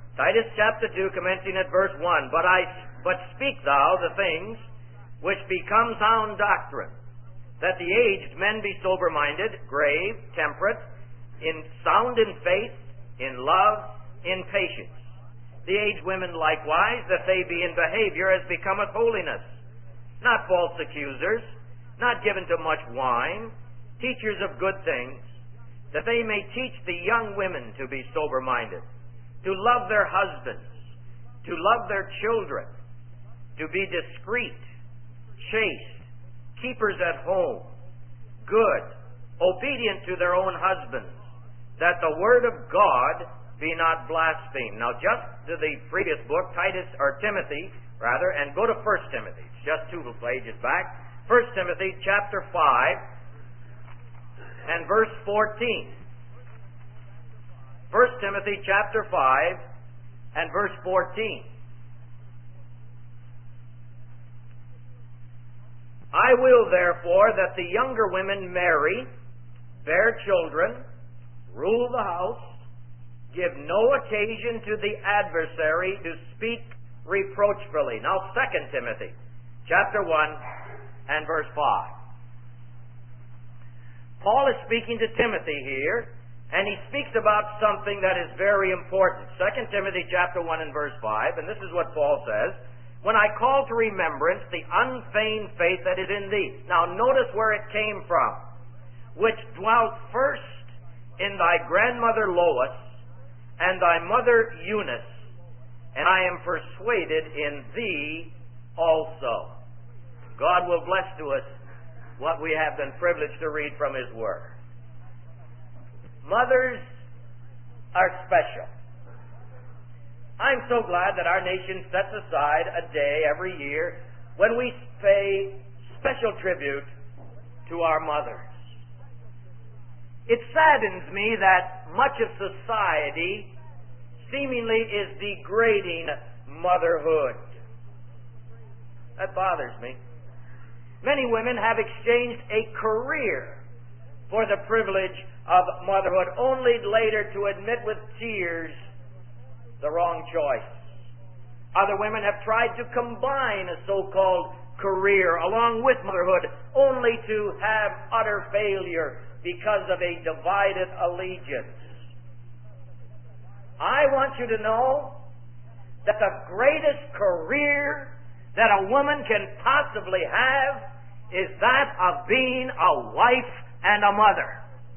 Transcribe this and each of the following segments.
Titus chapter 2, commencing at verse 1. But speak thou the things which become sound doctrine, that the aged men be sober-minded, grave, temperate, sound in faith, in love, in patience. The aged women likewise, that they be in behavior as becometh holiness, not false accusers, not given to much wine, teachers of good things, that they may teach the young women to be sober-minded, to love their husbands, to love their children, to be discreet, chaste, keepers at home, good, obedient to their own husbands, that the word of God be not blasphemed. Now, just to the previous book, Timothy, and go to 1 Timothy. It's just 2 pages back. 1 Timothy chapter 5 and verse 14. 1 Timothy chapter 5 and verse 14. I will therefore that the younger women marry, bear children, rule the house, give no occasion to the adversary to speak reproachfully. Now 2 Timothy chapter 1 and verse 5. Paul is speaking to Timothy here, and he speaks about something that is very important. 2 Timothy chapter 1 and verse 5, and this is what Paul says, when I call to remembrance the unfeigned faith that is in thee. Now notice where it came from. Which dwelt first in thy grandmother Lois and thy mother Eunice, and I am persuaded in thee also. God will bless to us what we have been privileged to read from His Word. Mothers are special. I'm so glad that our nation sets aside a day every year when we pay special tribute to our mothers. It saddens me that much of society seemingly is degrading motherhood. That bothers me. Many women have exchanged a career for the privilege of motherhood, only later to admit with tears the wrong choice. Other women have tried to combine a so-called career along with motherhood, only to have utter failure because of a divided allegiance. I want you to know that the greatest career that a woman can possibly have is that of being a wife and a mother.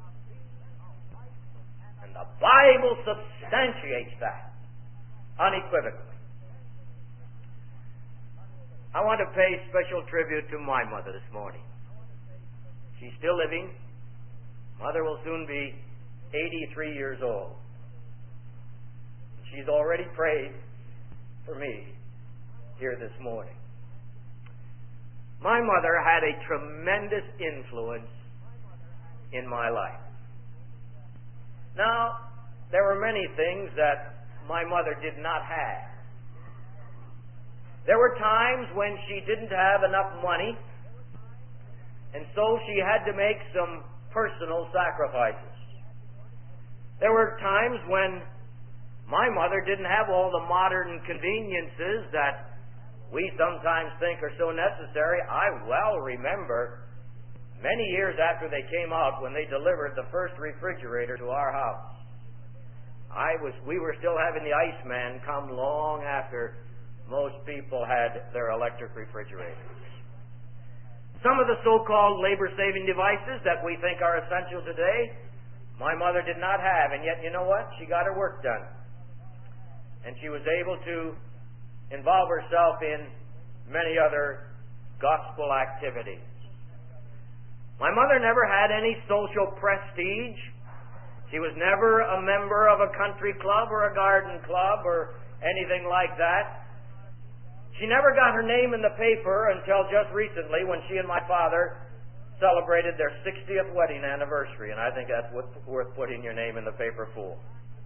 And the Bible substantiates that unequivocally. I want to pay special tribute to my mother this morning. She's still living. Mother will soon be 83 years old. She's already prayed for me here this morning. My mother had a tremendous influence in my life. Now, there were many things that my mother did not have. There were times when she didn't have enough money, and so she had to make some personal sacrifices. There were times when my mother didn't have all the modern conveniences that we sometimes think are so necessary. I well remember many years after they came out when they delivered the first refrigerator to our house. We were still having the Iceman come long after most people had their electric refrigerators. Some of the so-called labor-saving devices that we think are essential today, my mother did not have, and yet you know what? She got her work done. And she was able to involve herself in many other gospel activities. My mother never had any social prestige. She was never a member of a country club or a garden club or anything like that. She never got her name in the paper until just recently when she and my father celebrated their 60th wedding anniversary, and I think that's worth putting your name in the paper for.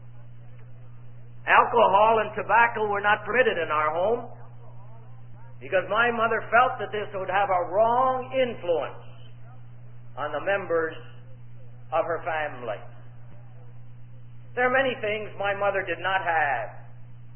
Alcohol and tobacco were not permitted in our home because my mother felt that this would have a wrong influence on the members of her family. There are many things my mother did not have.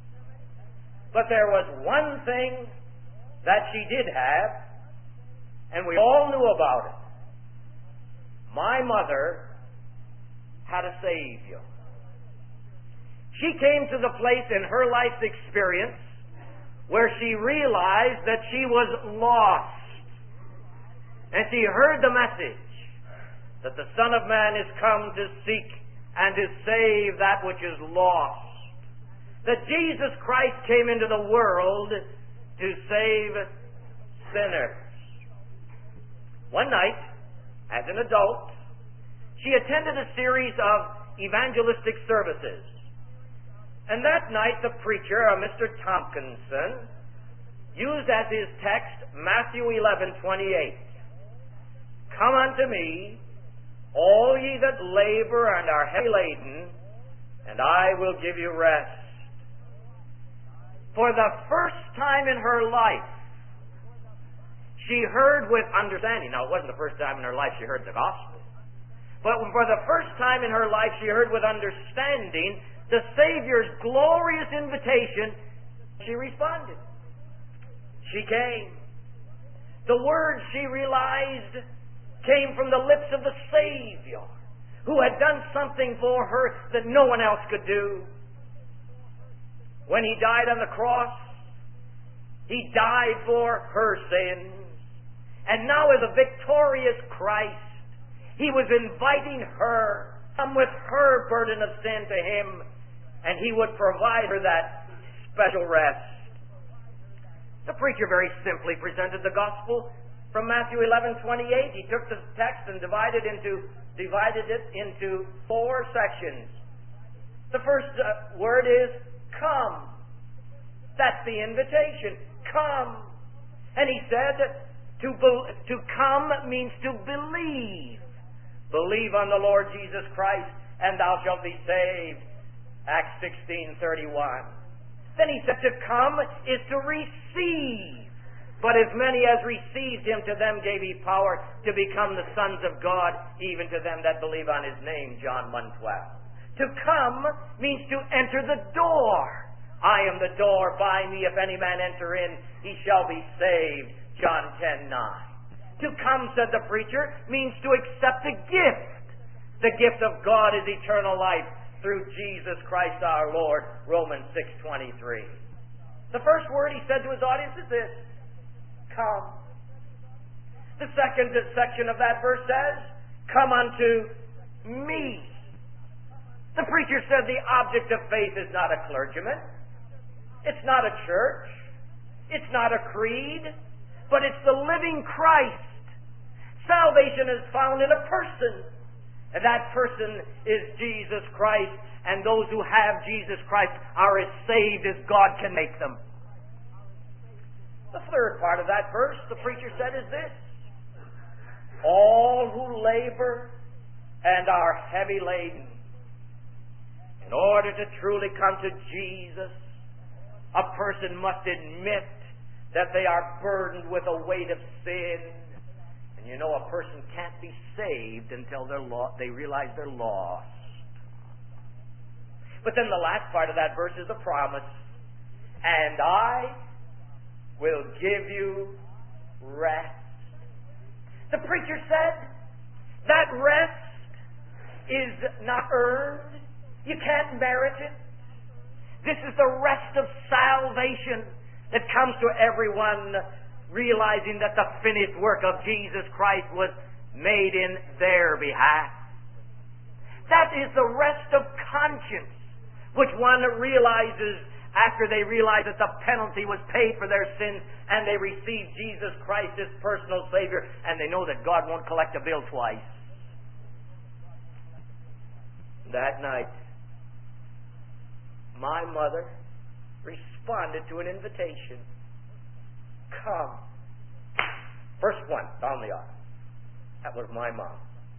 But there was one thing that she did have, and we all knew about it. My mother had a Savior. She came to the place in her life's experience where she realized that she was lost. And she heard the message that the Son of Man is come to seek and to save that which is lost. That Jesus Christ came into the world to save sinners. One night, as an adult, she attended a series of evangelistic services. And that night the preacher, Mr. Tompkinson, used as his text Matthew 11:28. Come unto me, all ye that labor and are heavy laden, and I will give you rest. For the first time in her life, she heard with understanding. Now, it wasn't the first time in her life she heard the gospel. But for the first time in her life, she heard with understanding the Savior's glorious invitation. She responded. She came. The words, she realized, came from the lips of the Savior, who had done something for her that no one else could do. When He died on the cross, He died for her sins. And now as a victorious Christ, He was inviting her, come with her burden of sin to Him, and He would provide her that special rest. The preacher very simply presented the gospel from Matthew 11:28. He took the text and divided it into 4 sections. The first word is come. That's the invitation. Come. And he said to come means to believe. Believe on the Lord Jesus Christ, and thou shalt be saved. Acts 16:31. Then he said to come is to receive. But as many as received Him, to them gave He power to become the sons of God, even to them that believe on His name. John 1:12. To come means to enter the door. I am the door. By me, if any man enter in, he shall be saved. John 10:9. To come, said the preacher, means to accept a gift. The gift of God is eternal life through Jesus Christ our Lord. Romans 6:23. The first word He said to His audience is this: come. The second section of that verse says, come unto me. The preacher said the object of faith is not a clergyman. It's not a church. It's not a creed. But it's the living Christ. Salvation is found in a person. And that person is Jesus Christ. And those who have Jesus Christ are as saved as God can make them. The third part of that verse, the preacher said, is this: all who labor and are heavy laden. In order to truly come to Jesus, a person must admit that they are burdened with a weight of sin. And you know, a person can't be saved until they realize they're lost. But then the last part of that verse is a promise. And I will give you rest. The preacher said that rest is not earned. You can't merit it. This is the rest of salvation that comes to everyone realizing that the finished work of Jesus Christ was made in their behalf. That is the rest of conscience, which one realizes after they realize that the penalty was paid for their sins and they receive Jesus Christ as personal Savior, and they know that God won't collect a bill twice. That night, my mother responded to an invitation. Come. First one down the aisle. That was my mom.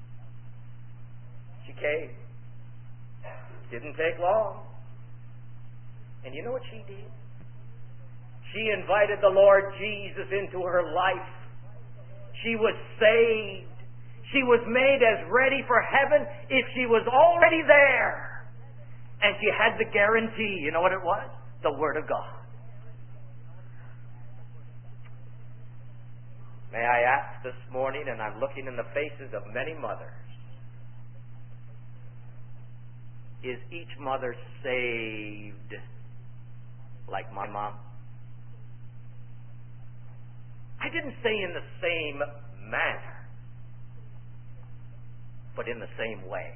She came. Didn't take long. And you know what she did? She invited the Lord Jesus into her life. She was saved. She was made as ready for heaven if she was already there. And she had the guarantee. You know what it was? The Word of God. May I ask this morning, and I'm looking in the faces of many mothers, is each mother saved like my mom? I didn't say in the same manner, but in the same way.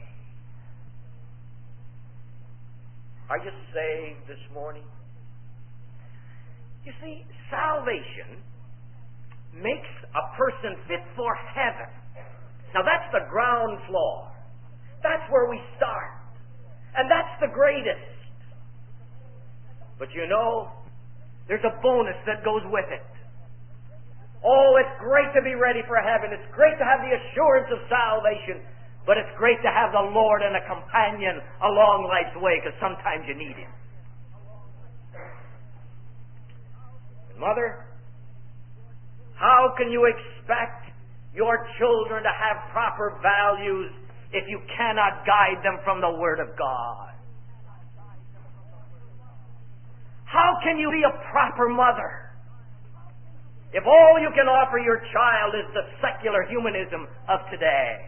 Are you saved this morning? You see, salvation makes a person fit for heaven. Now that's the ground floor. That's where we start. And that's the greatest. But you know, there's a bonus that goes with it. Oh, it's great to be ready for heaven. It's great to have the assurance of salvation. But it's great to have the Lord and a companion along life's way, because sometimes you need Him. Mother, how can you expect your children to have proper values if you cannot guide them from the Word of God? How can you be a proper mother if all you can offer your child is the secular humanism of today?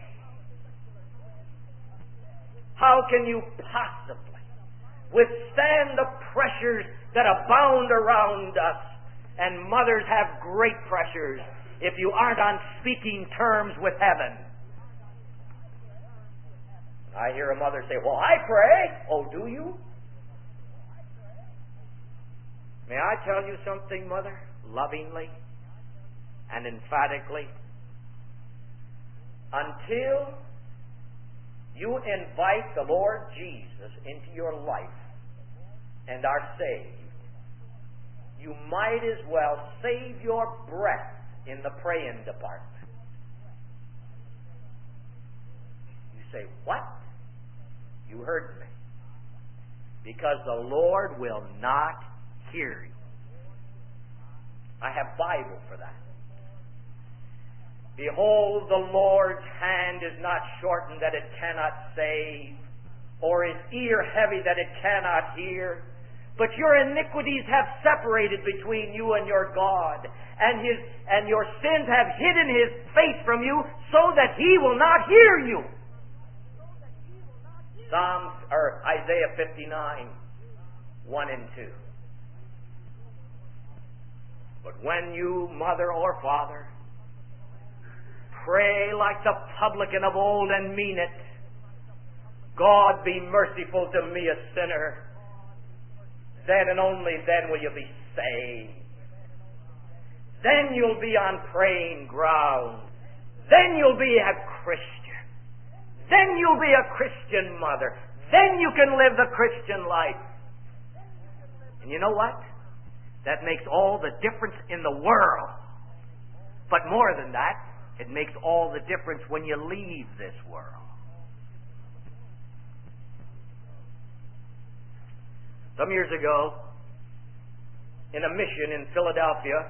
How can you possibly withstand the pressures that abound around us? And mothers have great pressures if you aren't on speaking terms with heaven. I hear a mother say, well, I pray. Oh, do you? May I tell you something, mother, lovingly and emphatically? Until you invite the Lord Jesus into your life and are saved, you might as well save your breath in the praying department. You say, what? You heard me. Because the Lord will not hear you. I have Bible for that. Behold, the Lord's hand is not shortened that it cannot save, or his ear heavy that it cannot hear. But your iniquities have separated between you and your God, and your sins have hidden his face from you, so that he will not hear you. Isaiah 59, 1 and 2. But when you, mother or father, pray like the publican of old and mean it, God be merciful to me, a sinner, then and only then will you be saved. Then you'll be on praying ground. Then you'll be a Christian. Then you'll be a Christian mother. Then you can live the Christian life. And you know what? That makes all the difference in the world. But more than that, it makes all the difference when you leave this world. Some years ago, in a mission in Philadelphia,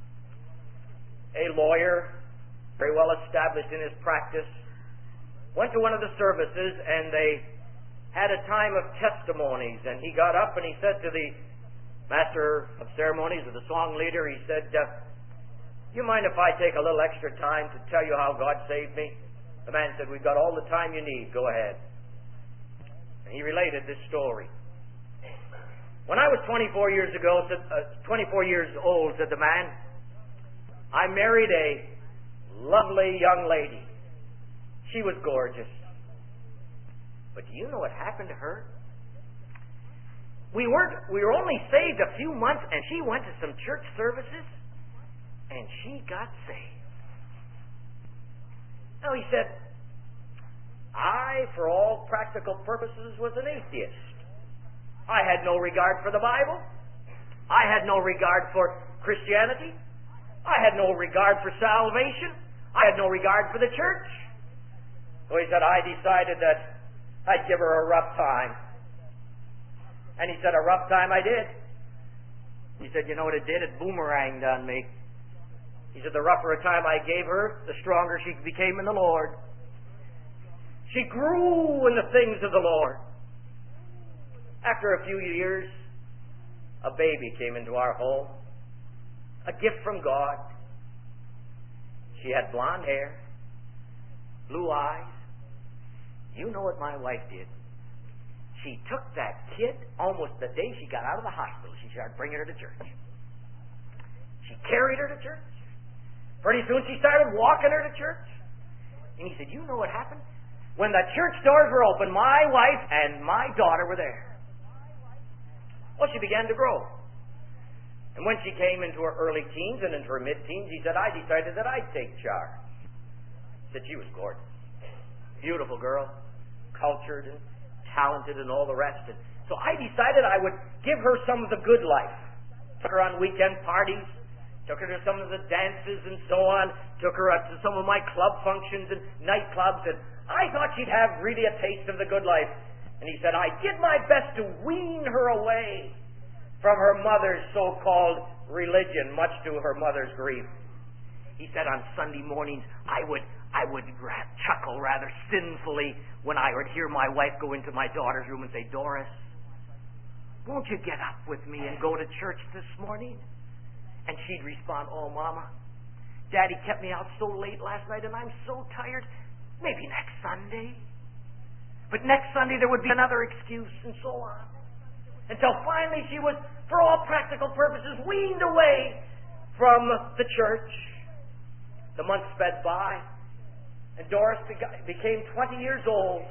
a lawyer, very well established in his practice, went to one of the services and they had a time of testimonies. And he got up and he said to the master of ceremonies, or the song leader, he said, you mind if I take a little extra time to tell you how God saved me? The man said, we've got all the time you need. Go ahead. And he related this story. When I was 24 years old, said the man, I married a lovely young lady. She was gorgeous. But do you know what happened to her? We were only saved a few months, and she went to some church services, and she got saved. Now he said, I, for all practical purposes, was an atheist. I had no regard for the Bible. I had no regard for Christianity. I had no regard for salvation. I had no regard for the church. So he said, I decided that I'd give her a rough time. And he said, a rough time I did. He said, you know what it did? It boomeranged on me. He said, the rougher a time I gave her, the stronger she became in the Lord. She grew in the things of the Lord. After a few years, a baby came into our home, a gift from God. She had blonde hair, blue eyes. You know what my wife did? She took that kid almost the day she got out of the hospital. She started bringing her to church. She carried her to church. Pretty soon she started walking her to church. And he said, you know what happened? When the church doors were open, my wife and my daughter were there. Well, she began to grow. And when she came into her early teens and into her mid-teens, he said, I decided that I'd take charge. He said she was gorgeous. Beautiful girl, cultured and talented and all the rest. And so I decided I would give her some of the good life. Took her on weekend parties, took her to some of the dances and so on, took her up to some of my club functions and nightclubs, and I thought she'd have really a taste of the good life. And he said, I did my best to wean her away from her mother's so-called religion, much to her mother's grief. He said on Sunday mornings, I would chuckle rather sinfully when I would hear my wife go into my daughter's room and say, Doris, won't you get up with me and go to church this morning? And she'd respond, oh, Mama, Daddy kept me out so late last night and I'm so tired. Maybe next Sunday. But next Sunday there would be another excuse and so on. Until finally she was, for all practical purposes, weaned away from the church. The months sped by, and Doris became 20 years old,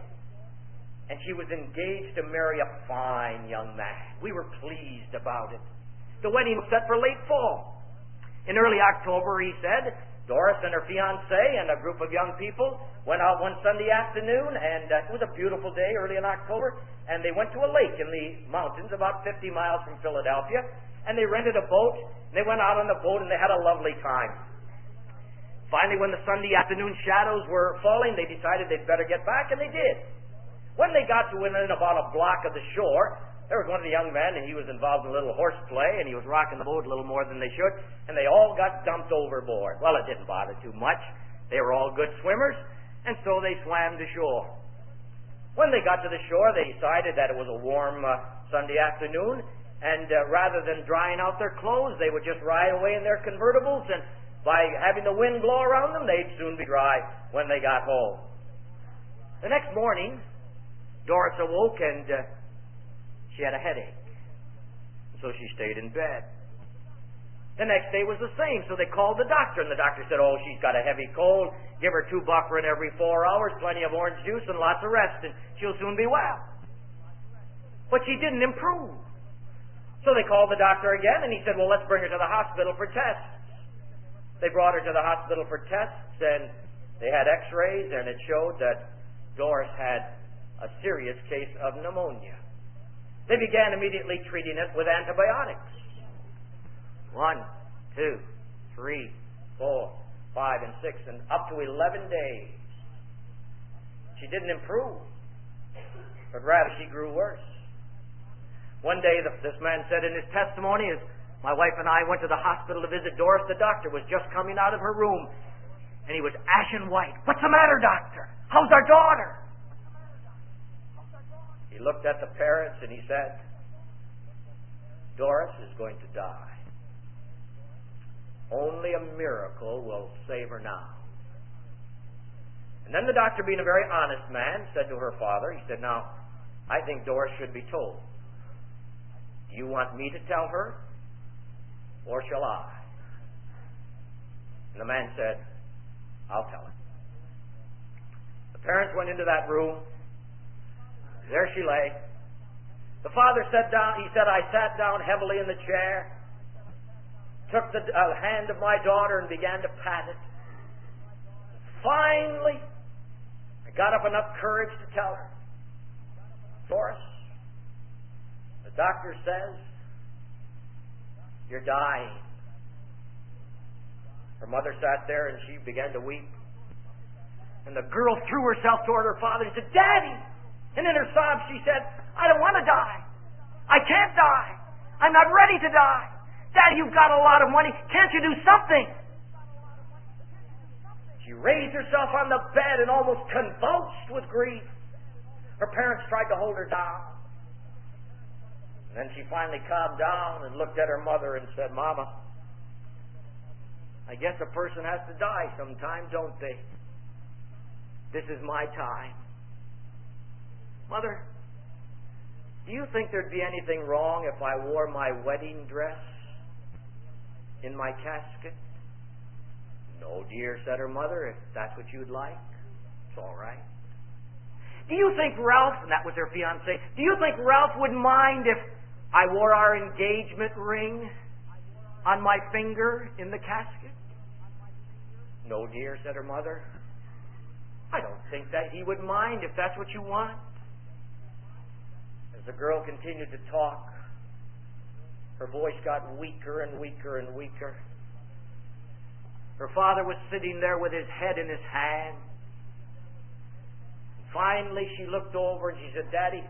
and she was engaged to marry a fine young man. We were pleased about it. The wedding was set for late fall. In early October, he said, Doris and her fiancé and a group of young people went out one Sunday afternoon, and it was a beautiful day early in October, and they went to a lake in the mountains about 50 miles from Philadelphia, and they rented a boat, and they went out on the boat, and they had a lovely time. Finally, when the Sunday afternoon shadows were falling, they decided they'd better get back, and they did. When they got to within about a block of the shore, there was one of the young men, and he was involved in a little horseplay, and he was rocking the boat a little more than they should, and they all got dumped overboard. Well, it didn't bother too much. They were all good swimmers, and so they swam to shore. When they got to the shore, they decided that it was a warm Sunday afternoon, and rather than drying out their clothes, they would just ride away in their convertibles, and by having the wind blow around them, they'd soon be dry when they got home. The next morning, Doris awoke, and she had a headache. So she stayed in bed. The next day was the same, so they called the doctor, and the doctor said, oh, she's got a heavy cold. Give her 2 Bufferin every 4 hours, plenty of orange juice, and lots of rest, and she'll soon be well. But she didn't improve. So they called the doctor again, and he said, well, let's bring her to the hospital for tests. They brought her to the hospital for tests, and they had x-rays, and it showed that Doris had a serious case of pneumonia. They began immediately treating it with antibiotics. 1, 2, 3, 4, 5, and 6, and up to 11 days. She didn't improve, but rather she grew worse. One day this man said in his testimony, as my wife and I went to the hospital to visit Doris, the doctor was just coming out of her room, and he was ashen white. What's the matter, doctor? How's our daughter? He looked at the parents and he said, Doris is going to die. Only a miracle will save her now. And then the doctor, being a very honest man, said to her father, he said, now, I think Doris should be told. Do you want me to tell her, or shall I? And the man said, I'll tell her. The parents went into that room. There she lay. The father sat down. He said, I sat down heavily in the chair, took the hand of my daughter and began to pat it. Finally, I got up enough courage to tell her, Doris, the doctor says you're dying. Her mother sat there and she began to weep. And the girl threw herself toward her father and said, Daddy! And in her sobs she said, I don't want to die. I can't die. I'm not ready to die. Daddy, you've got a lot of money. Can't you do something? She raised herself on the bed and almost convulsed with grief. Her parents tried to hold her down. And then she finally calmed down and looked at her mother and said, Mama, I guess a person has to die sometime, don't they? This is my time. Mother, do you think there'd be anything wrong if I wore my wedding dress in my casket? No, dear, said her mother, if that's what you'd like, it's all right. Do you think Ralph, and that was her fiancé, do you think Ralph would mind if I wore our engagement ring on my finger in the casket? No, dear, said her mother. I don't think that he would mind if that's what you want. As the girl continued to talk, her voice got weaker and weaker and weaker. Her father was sitting there with his head in his hand. Finally, she looked over and she said, Daddy,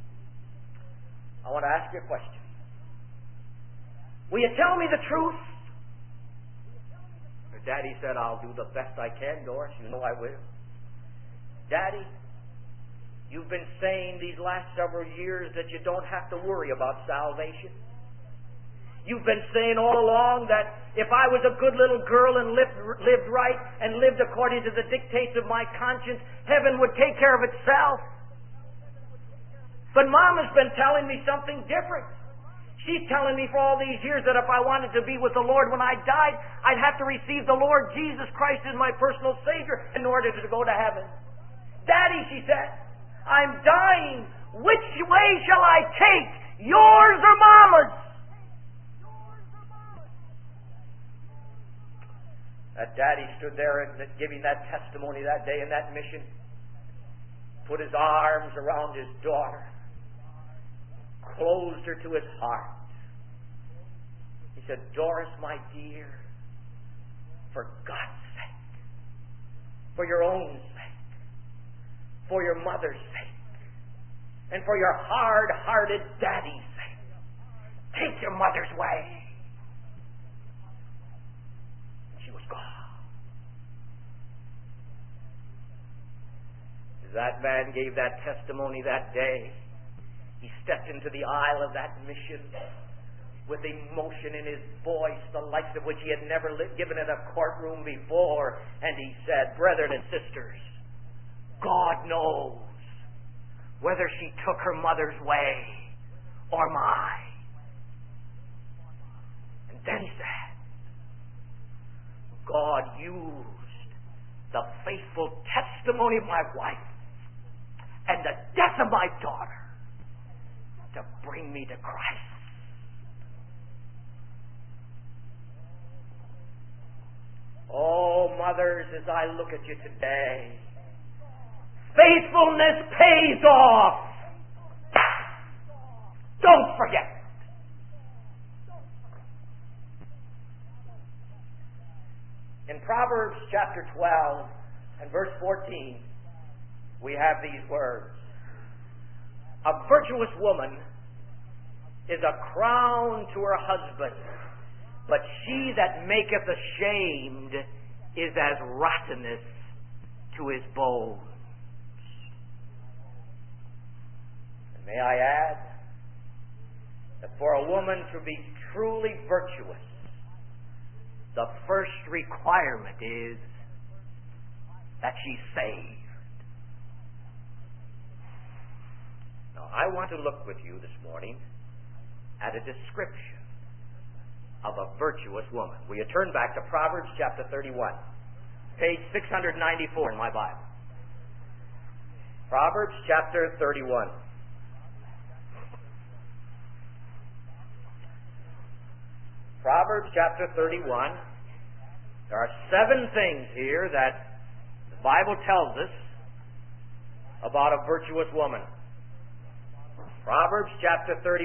I want to ask you a question. Will you tell me the truth? Her daddy said, I'll do the best I can, Doris. You know I will. Daddy, you've been saying these last several years that you don't have to worry about salvation. You've been saying all along that if I was a good little girl and lived right and lived according to the dictates of my conscience, heaven would take care of itself. But Mom has been telling me something different. She's telling me for all these years that if I wanted to be with the Lord when I died, I'd have to receive the Lord Jesus Christ as my personal Savior in order to go to heaven. Daddy, she said, I'm dying. Which way shall I take? Yours or Mama's? That daddy stood there giving that testimony that day in that mission, put his arms around his daughter, closed her to his heart. He said, Doris, my dear, for God's sake, for your own sake, for your mother's sake, and for your hard-hearted daddy's sake, take your mother's way. That man gave that testimony that day. He stepped into the aisle of that mission with emotion in his voice, the likes of which he had never given in a courtroom before. And he said, Brethren and sisters, God knows whether she took her mother's way or mine. And then he said, God used the faithful testimony of my wife and the death of my daughter to bring me to Christ. Oh, mothers, as I look at you today, faithfulness pays off. Don't forget. In Proverbs chapter 12 and verse 14, we have these words. A virtuous woman is a crown to her husband, but she that maketh ashamed is as rottenness to his bones. And may I add that for a woman to be truly virtuous, the first requirement is that she's saved. Now, I want to look with you this morning at a description of a virtuous woman. Will you turn back to Proverbs chapter 31, page 694 in my Bible. Proverbs chapter 31. Proverbs chapter 31. There are 7 things here that the Bible tells us about a virtuous woman. Proverbs chapter 31.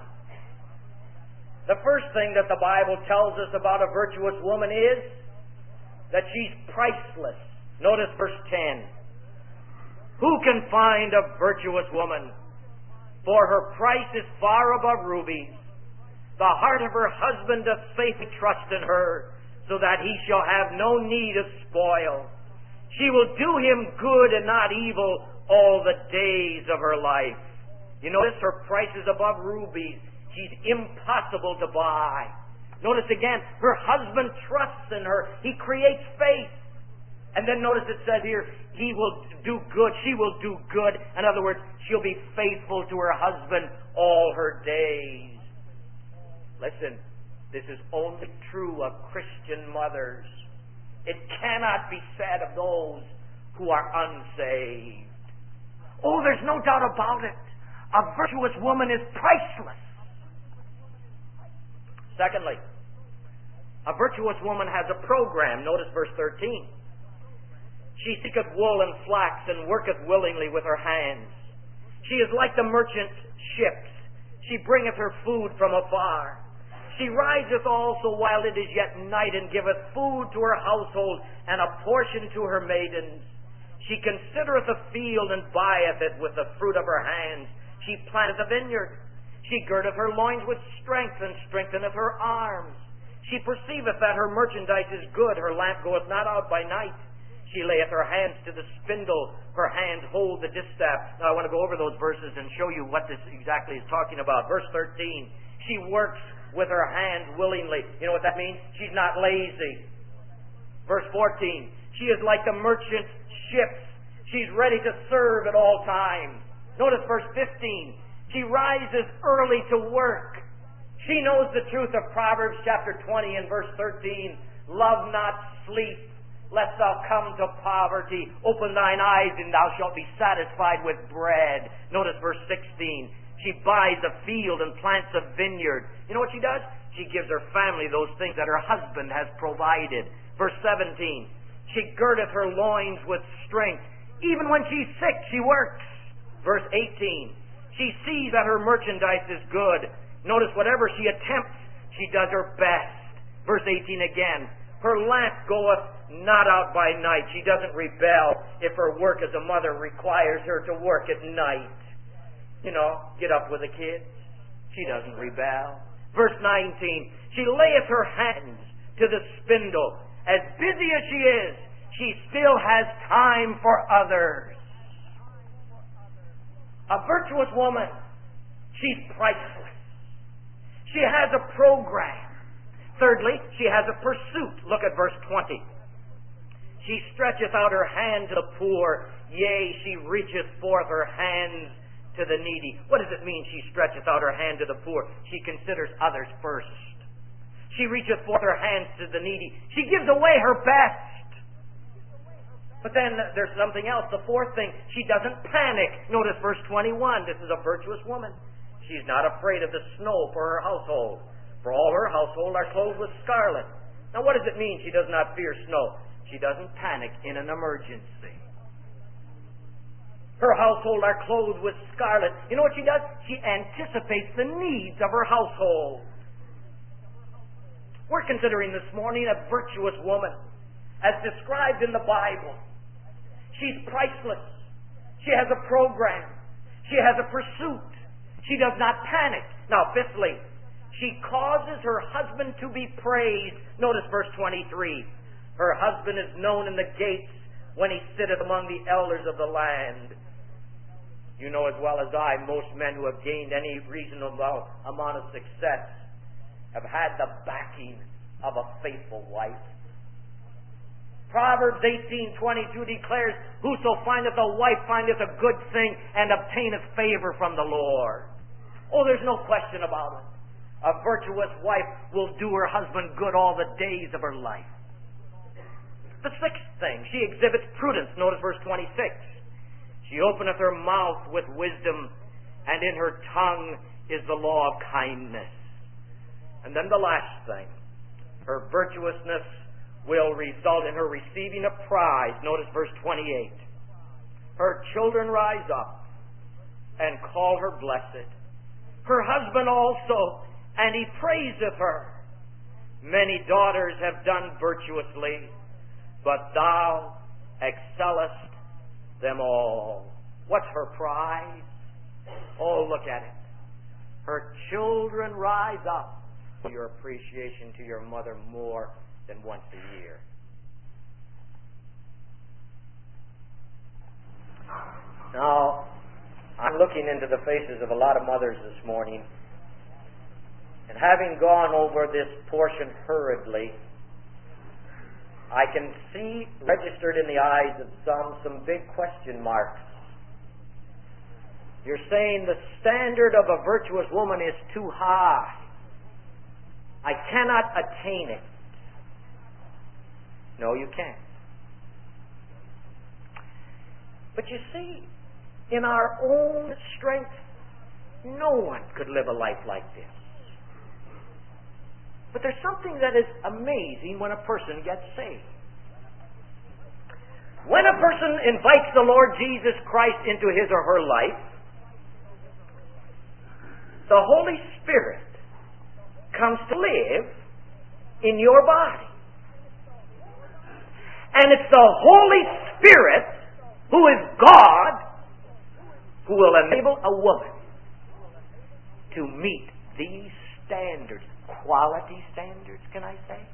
The first thing that the Bible tells us about a virtuous woman is that she's priceless. Notice verse 10. Who can find a virtuous woman? For her price is far above rubies. The heart of her husband doth safely trust in her, so that he shall have no need of spoil. She will do him good and not evil all the days of her life. You notice her price is above rubies. She's impossible to buy. Notice again, her husband trusts in her. He creates faith. And then notice it says here, he will do good. She will do good. In other words, she'll be faithful to her husband all her days. Listen, this is only true of Christian mothers. It cannot be said of those who are unsaved. Oh, there's no doubt about it. A virtuous woman is priceless. Secondly, a virtuous woman has a program. Notice verse 13. She seeketh wool and flax, and worketh willingly with her hands. She is like the merchant ships. She bringeth her food from afar. She riseth also while it is yet night, and giveth food to her household, and a portion to her maidens. She considereth a field, and buyeth it with the fruit of her hands. She planteth a vineyard. She girdeth her loins with strength, and strengtheneth her arms. She perceiveth that her merchandise is good. Her lamp goeth not out by night. She layeth her hands to the spindle. Her hands hold the distaff. Now I want to go over those verses and show you what this exactly is talking about. Verse 13. She works with her hands willingly. You know what that means? She's not lazy. Verse 14. She is like the merchant ships. She's ready to serve at all times. Notice verse 15. She rises early to work. She knows the truth of Proverbs chapter 20 and verse 13. Love not sleep, lest thou come to poverty. Open thine eyes, and thou shalt be satisfied with bread. Notice verse 16. She buys a field and plants a vineyard. You know what she does? She gives her family those things that her husband has provided. Verse 17. She girdeth her loins with strength. Even when she's sick, she works. Verse 18. She sees that her merchandise is good. Notice whatever she attempts, she does her best. Verse 18 again. Her lamp goeth not out by night. She doesn't rebel if her work as a mother requires her to work at night. You know, get up with the kids. She doesn't rebel. Verse 19. She layeth her hands to the spindle. As busy as she is, she still has time for others. A virtuous woman, she's priceless. She has a program. Thirdly, she has a pursuit. Look at verse 20. She stretcheth out her hand to the poor, yea, she reacheth forth her hands to the needy. What does it mean, she stretcheth out her hand to the poor? She considers others first. She reacheth forth her hands to the needy. She gives away her best. But then there's something else. The fourth thing, she doesn't panic. Notice verse 21. This is a virtuous woman. She's not afraid of the snow for her household. For all her household are clothed with scarlet. Now what does it mean she does not fear snow? She doesn't panic in an emergency. Her household are clothed with scarlet. You know what she does? She anticipates the needs of her household. We're considering this morning a virtuous woman as described in the Bible. She's priceless. She has a program. She has a pursuit. She does not panic. Now, fifthly, she causes her husband to be praised. Notice verse 23. Her husband is known in the gates when he sitteth among the elders of the land. You know as well as I, most men who have gained any reasonable amount of success have had the backing of a faithful wife. Proverbs 18:22 declares, whoso findeth a wife findeth a good thing and obtaineth favor from the Lord. Oh, there's no question about it. A virtuous wife will do her husband good all the days of her life. The sixth thing, she exhibits prudence. Notice verse 26. She openeth her mouth with wisdom, and in her tongue is the law of kindness. And then the last thing, her virtuousness will result in her receiving a prize. Notice verse 28. Her children rise up and call her blessed. Her husband also, and he praiseth her. Many daughters have done virtuously, but thou excellest them all. What's her prize? Oh, look at it. Her children rise up. Your appreciation to your mother more than once a year. Now, I'm looking into the faces of a lot of mothers this morning, And having gone over this portion hurriedly, I can see registered in the eyes of some big question marks. You're saying the standard of a virtuous woman is too high. I cannot attain it. No, you can't. But you see, in our own strength, no one could live a life like this. But there's something that is amazing when a person gets saved. When a person invites the Lord Jesus Christ into his or her life, the Holy Spirit comes to live in your body. And it's the Holy Spirit, who is God, who will enable a woman to meet these standards. Quality standards, can I say?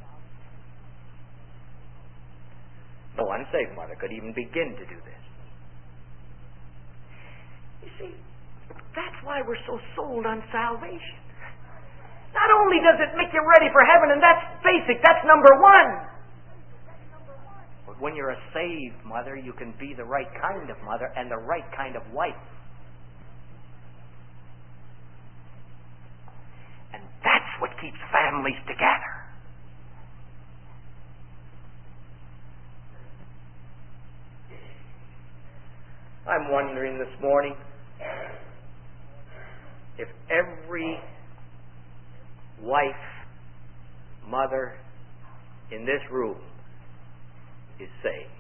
No unsaved mother could even begin to do this. You see, that's why we're so sold on salvation. Not only does it make you ready for heaven, and that's basic, that's number one. But when you're a saved mother, you can be the right kind of mother and the right kind of wife. And that's what keeps families together. I'm wondering this morning if every wife, mother in this room is saved.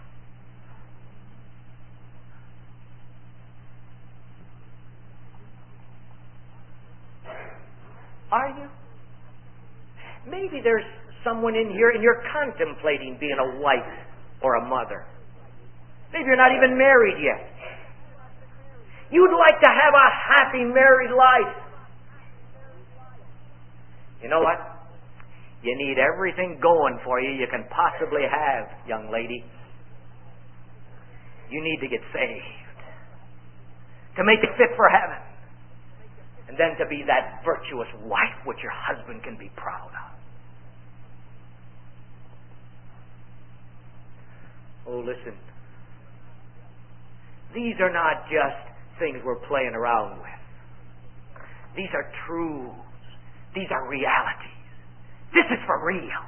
Are you? Maybe there's someone in here and you're contemplating being a wife or a mother. Maybe you're not even married yet. You'd like to have a happy married life. You know what? You need everything going for you can possibly have, young lady. You need to get saved. To make it fit for heaven. And then to be that virtuous wife which your husband can be proud of. Oh, listen. These are not just things we're playing around with. These are truths. These are realities. This is for real.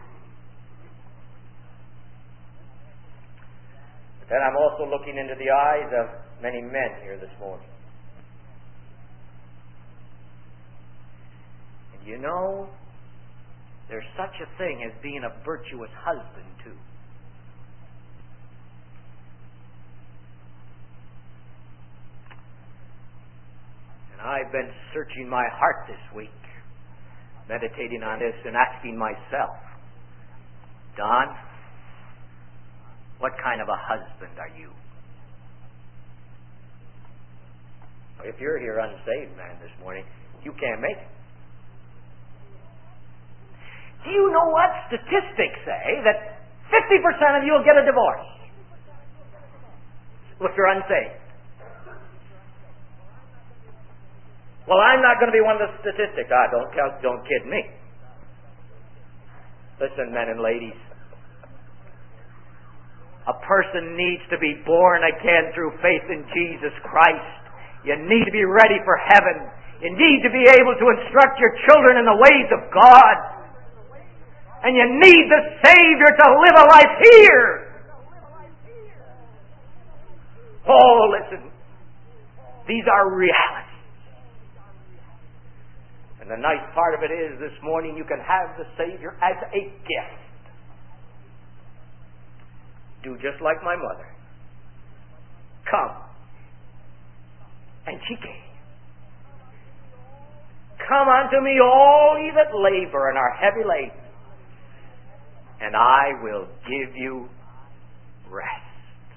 But then I'm also looking into the eyes of many men here this morning. And you know, there's such a thing as being a virtuous husband, too. I've been searching my heart this week, meditating on this and asking myself, Don, what kind of a husband are you? If you're here unsaved, man, this morning, you can't make it. Do you know what statistics say? That 50% of you will get a divorce if you're unsaved. Well, I'm not going to be one of the statistics. Don't kid me. Listen, men and ladies. A person needs to be born again through faith in Jesus Christ. You need to be ready for heaven. You need to be able to instruct your children in the ways of God. And you need the Savior to live a life here. Oh, listen. These are realities. And the nice part of it is this morning you can have the Savior as a gift. Do just like my mother. Come. And she came. Come unto me all ye that labor and are heavy laden, and I will give you rest.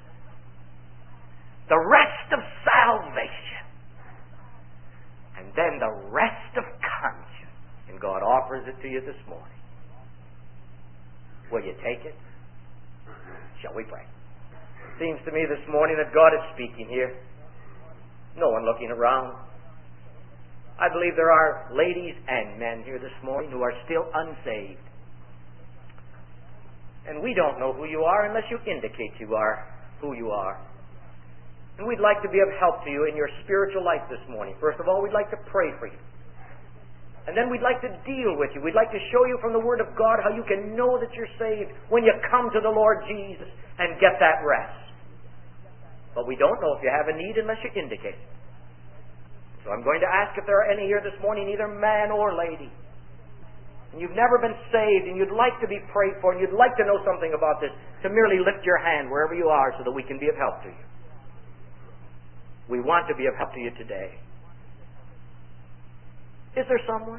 The rest of salvation. And then the rest of conscience. And God offers it to you this morning. Will you take it? Shall we pray? Seems to me this morning that God is speaking here. No one looking around. I believe there are ladies and men here this morning who are still unsaved. And we don't know who you are unless you indicate you are who you are. And we'd like to be of help to you in your spiritual life this morning. First of all, we'd like to pray for you. And then we'd like to deal with you. We'd like to show you from the Word of God how you can know that you're saved when you come to the Lord Jesus and get that rest. But we don't know if you have a need unless you indicate it. So I'm going to ask if there are any here this morning, either man or lady, and you've never been saved and you'd like to be prayed for and you'd like to know something about this, to merely lift your hand wherever you are so that we can be of help to you. We want to be of help to you today. Is there someone?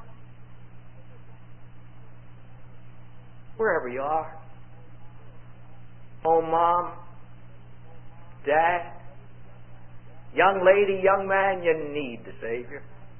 Wherever you are. Oh, Mom, Dad, young lady, young man, you need the Savior.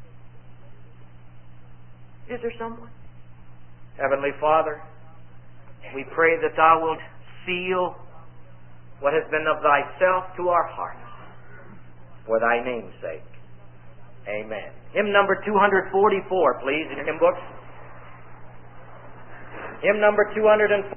Is there someone? Heavenly Father, we pray that Thou wilt seal what has been of Thyself to our hearts for Thy name's sake. Amen. Hymn number 244, please, in your hymn books. Hymn number 244.